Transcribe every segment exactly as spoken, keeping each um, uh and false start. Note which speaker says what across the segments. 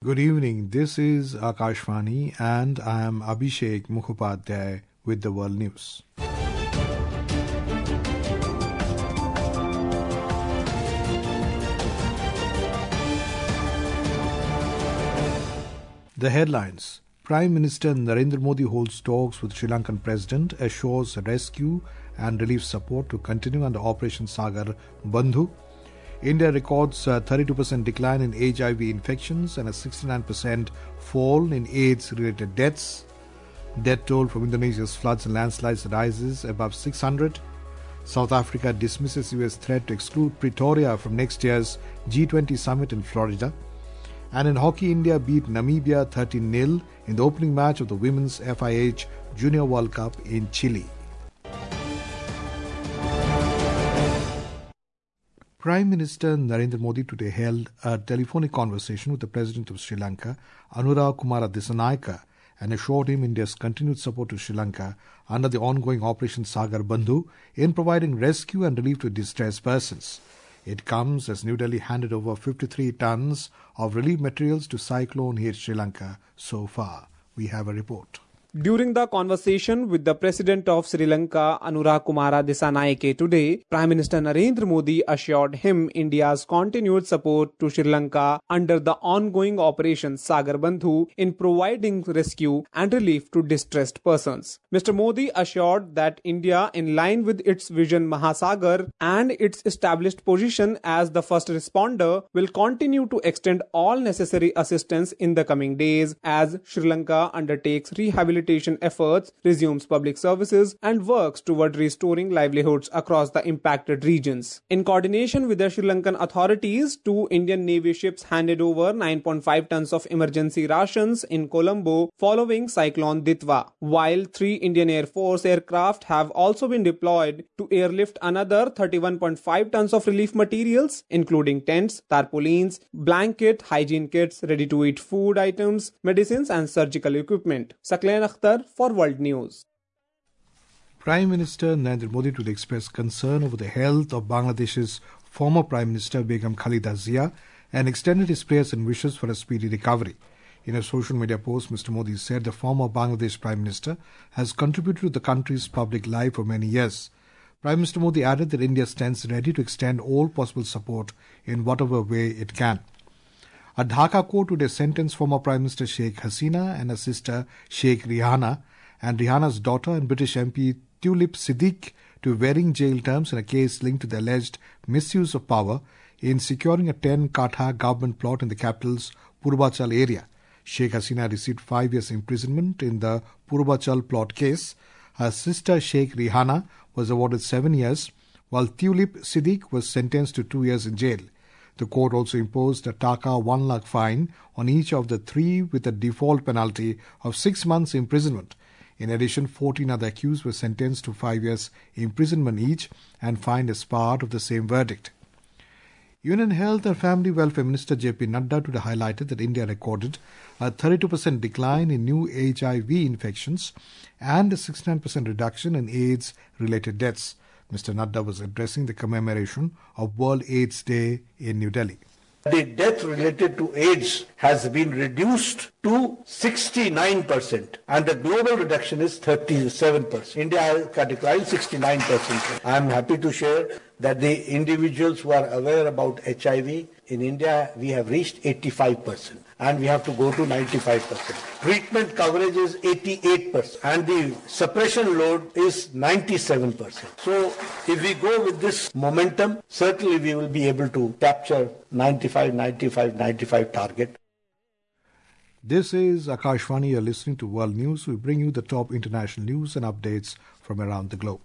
Speaker 1: Good evening. This is Akashvani and I am Abhishek Mukhopadhyay with the World News. The headlines. Prime Minister Narendra Modi holds talks with Sri Lankan President, assures rescue and relief support to continue under Operation Sagar Bandhu. India records a thirty-two percent decline in H I V infections and a sixty-nine percent fall in AIDS-related deaths. Death toll from Indonesia's floods and landslides rises above six hundred. South Africa dismisses U S threat to exclude Pretoria from next year's G twenty summit in Florida. And in hockey, India beat Namibia thirteen nil in the opening match of the Women's F I H Junior World Cup in Chile. Prime Minister Narendra Modi today held a telephonic conversation with the President of Sri Lanka, Anura Kumara Dissanayake, and assured him India's continued support to Sri Lanka under the ongoing Operation Sagar Bandhu in providing rescue and relief to distressed persons. It comes as New Delhi handed over fifty-three tons of relief materials to cyclone-hit Sri Lanka so far. We have a report.
Speaker 2: During the conversation with the President of Sri Lanka, Anura Kumara Dissanayake today, Prime Minister Narendra Modi assured him India's continued support to Sri Lanka under the ongoing Operation Sagar Bandhu in providing rescue and relief to distressed persons. Mister Modi assured that India, in line with its vision Mahasagar and its established position as the first responder, will continue to extend all necessary assistance in the coming days as Sri Lanka undertakes rehabilitation efforts, resumes public services and works toward restoring livelihoods across the impacted regions. In coordination with the Sri Lankan authorities, two Indian Navy ships handed over nine point five tons of emergency rations in Colombo following Cyclone Ditwa, while three Indian Air Force aircraft have also been deployed to airlift another thirty-one point five tons of relief materials, including tents, tarpaulins, blanket, hygiene kits, ready-to-eat food items, medicines and surgical equipment. Sakleen Akhtar for World News.
Speaker 1: Prime Minister Narendra Modi today expressed concern over the health of Bangladesh's former Prime Minister Begum Khalida Zia and extended his prayers and wishes for a speedy recovery. In a social media post, Mister Modi said the former Bangladesh Prime Minister has contributed to the country's public life for many years. Prime Minister Modi added that India stands ready to extend all possible support in whatever way it can. A Dhaka court today sentenced former Prime Minister Sheikh Hasina and her sister Sheikh Rihanna and Rihanna's daughter and British M P Tulip Siddiq to varying jail terms in a case linked to the alleged misuse of power in securing a ten katha government plot in the capital's Purvachal area. Sheikh Hasina received five years imprisonment in the Purvachal plot case. Her sister Sheikh Rihanna was awarded seven years, while Tulip Siddiq was sentenced to two years in jail. The court also imposed a Taka one lakh fine on each of the three with a default penalty of six months imprisonment. In addition, fourteen other accused were sentenced to five years imprisonment each and fined as part of the same verdict. Union Health and Family Welfare Minister J P Nadda today highlighted that India recorded a thirty-two percent decline in new H I V infections and a sixty-nine percent reduction in AIDS-related deaths. Mister Nadda was addressing the commemoration of World AIDS Day in New Delhi.
Speaker 3: The death related to AIDS has been reduced to sixty-nine percent and the global reduction is thirty-seven percent. India has categorized sixty-nine percent. I am happy to share that the individuals who are aware about H I V in India, we have reached eighty-five percent and we have to go to ninety-five percent. Treatment coverage is eighty-eight percent and the suppression load is ninety-seven percent. So if we go with this momentum, certainly we will be able to capture ninety-five, ninety-five, ninety-five target.
Speaker 1: This is Akashvani. You're listening to World News. We bring you the top international news and updates from around the globe.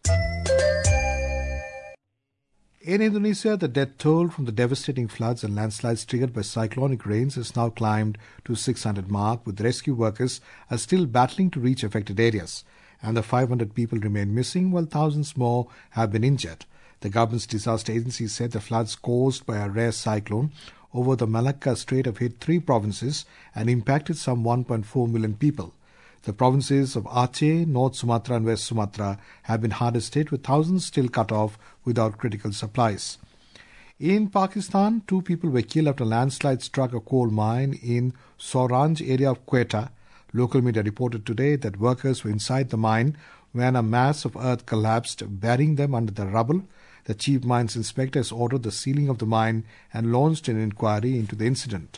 Speaker 1: In Indonesia, the death toll from the devastating floods and landslides triggered by cyclonic rains has now climbed to six hundred mark, with rescue workers are still battling to reach affected areas. And the five hundred people remain missing, while thousands more have been injured. The government's disaster agency said the floods caused by a rare cyclone over the Malacca Strait have hit three provinces and impacted some one point four million people. The provinces of Aceh, North Sumatra and West Sumatra have been hardest hit, with thousands still cut off without critical supplies. In Pakistan, two people were killed after a landslide struck a coal mine in Sauranj area of Quetta. Local media reported today that workers were inside the mine when a mass of earth collapsed, burying them under the rubble. The chief mines inspector has ordered the sealing of the mine and launched an inquiry into the incident.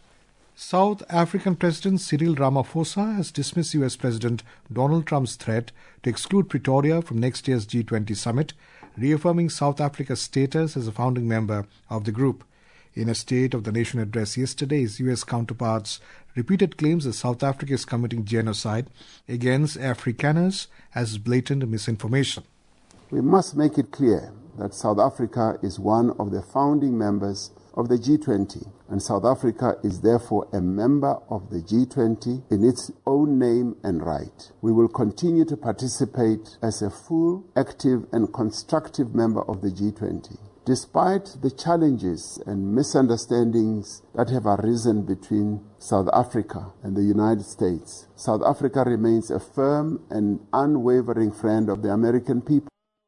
Speaker 1: South African President Cyril Ramaphosa has dismissed U S President Donald Trump's threat to exclude Pretoria from next year's G twenty summit, reaffirming South Africa's status as a founding member of the group. In a State of the Nation address yesterday, his U S counterparts repeated claims that South Africa is committing genocide against Afrikaners as blatant misinformation.
Speaker 4: We must make it clear that South Africa is one of the founding members of the G twenty, and South Africa is therefore a member of the G twenty in its own name and right. We will continue to participate as a full, active and constructive member of the G twenty. Despite the challenges and misunderstandings that have arisen between South Africa and the United States, South Africa remains a firm and unwavering friend of the American people.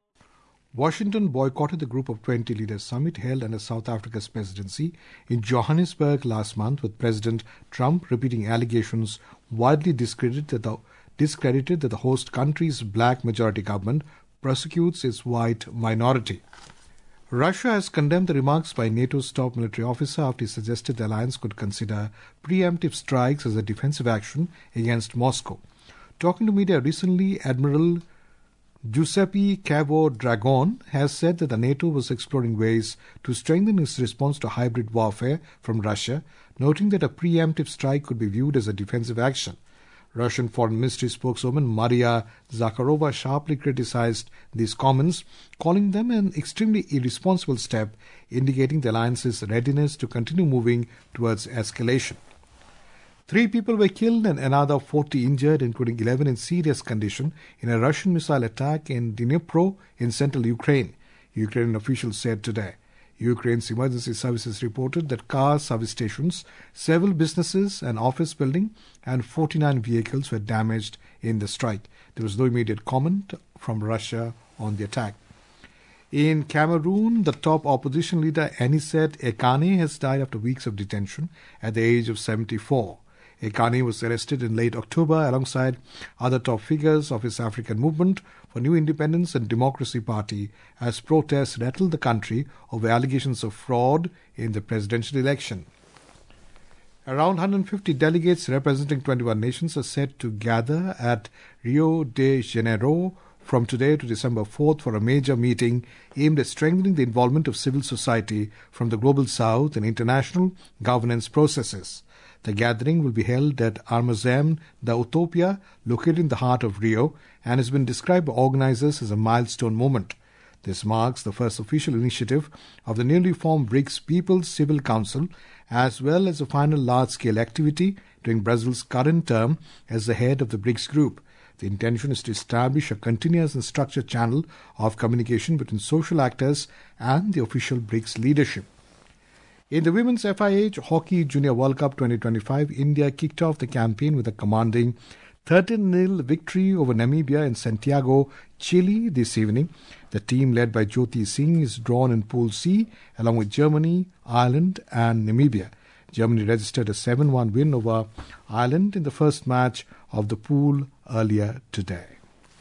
Speaker 1: Washington boycotted the Group of twenty Leaders Summit held under South Africa's presidency in Johannesburg last month, with President Trump repeating allegations widely discredited that the, discredited that the host country's black majority government prosecutes its white minority. Russia has condemned the remarks by NATO's top military officer after he suggested the alliance could consider preemptive strikes as a defensive action against Moscow. Talking to media recently, Admiral Giuseppe Cavo-Dragon has said that the NATO was exploring ways to strengthen its response to hybrid warfare from Russia, noting that a preemptive strike could be viewed as a defensive action. Russian Foreign Ministry spokeswoman Maria Zakharova sharply criticized these comments, calling them an extremely irresponsible step, indicating the alliance's readiness to continue moving towards escalation. Three people were killed and another forty injured, including eleven in serious condition, in a Russian missile attack in Dnipro in central Ukraine, Ukrainian officials said today. Ukraine's emergency services reported that cars, service stations, several businesses, an office building, and forty-nine vehicles were damaged in the strike. There was no immediate comment from Russia on the attack. In Cameroon, the top opposition leader Anicet Ekane has died after weeks of detention at the age of seventy-four. Ekane was arrested in late October alongside other top figures of his African Movement for New Independence and Democracy Party as protests rattled the country over allegations of fraud in the presidential election. Around one hundred fifty delegates representing twenty-one nations are set to gather at Rio de Janeiro from today to December fourth for a major meeting aimed at strengthening the involvement of civil society from the Global South in international governance processes. The gathering will be held at Armazém da Utopia, located in the heart of Rio, and has been described by organizers as a milestone moment. This marks the first official initiative of the newly formed BRICS People's Civil Council, as well as a final large-scale activity during Brazil's current term as the head of the BRICS group. The intention is to establish a continuous and structured channel of communication between social actors and the official BRICS leadership. In the Women's F I H Hockey Junior World Cup twenty twenty-five, India kicked off the campaign with a commanding thirteen nil victory over Namibia in Santiago, Chile this evening. The team led by Jyoti Singh is drawn in Pool C along with Germany, Ireland and Namibia. Germany registered a seven one win over Ireland in the first match of the pool earlier today.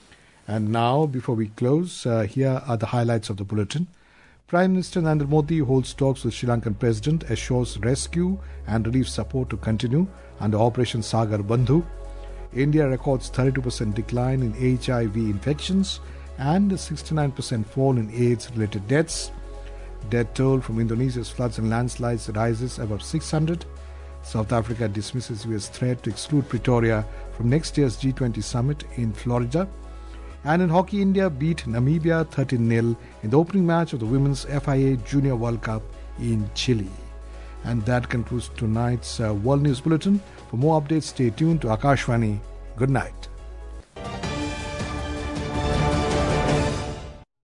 Speaker 1: And now, before we close, uh, here are the highlights of the bulletin. Prime Minister Narendra Modi holds talks with Sri Lankan President, assures rescue and relief support to continue under Operation Sagar Bandhu. India records thirty-two percent decline in H I V infections and a sixty-nine percent fall in AIDS-related deaths. Death toll from Indonesia's floods and landslides rises above six hundred. South Africa dismisses U S threat to exclude Pretoria from next year's G twenty summit in Florida. And in hockey, India beat Namibia thirteen nil in the opening match of the Women's F I A Junior World Cup in Chile. And that concludes tonight's uh, World News Bulletin. For more updates, stay tuned to Akashvani. Good night.